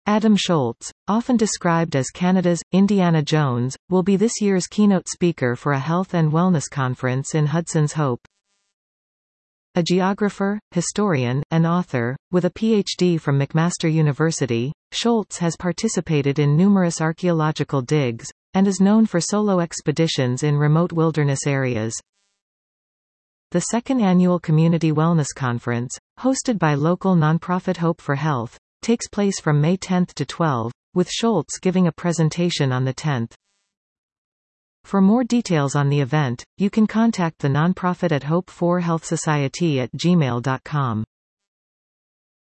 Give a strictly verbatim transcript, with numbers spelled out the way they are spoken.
Adam Schultz, often described as Canada's Indiana Jones, will be this year's keynote speaker for a health and wellness conference in Hudson's Hope. A geographer, historian, and author, with a P H D from McMaster University, Schultz has participated in numerous archaeological digs, and is known for solo expeditions in remote wilderness areas. The second annual Community Wellness Conference, hosted by local nonprofit Hope for Health, takes place from May tenth to twelfth, with Schultz giving a presentation on the tenth. For more details on the event, you can contact the nonprofit at Hope for Health Society at gmail dot com.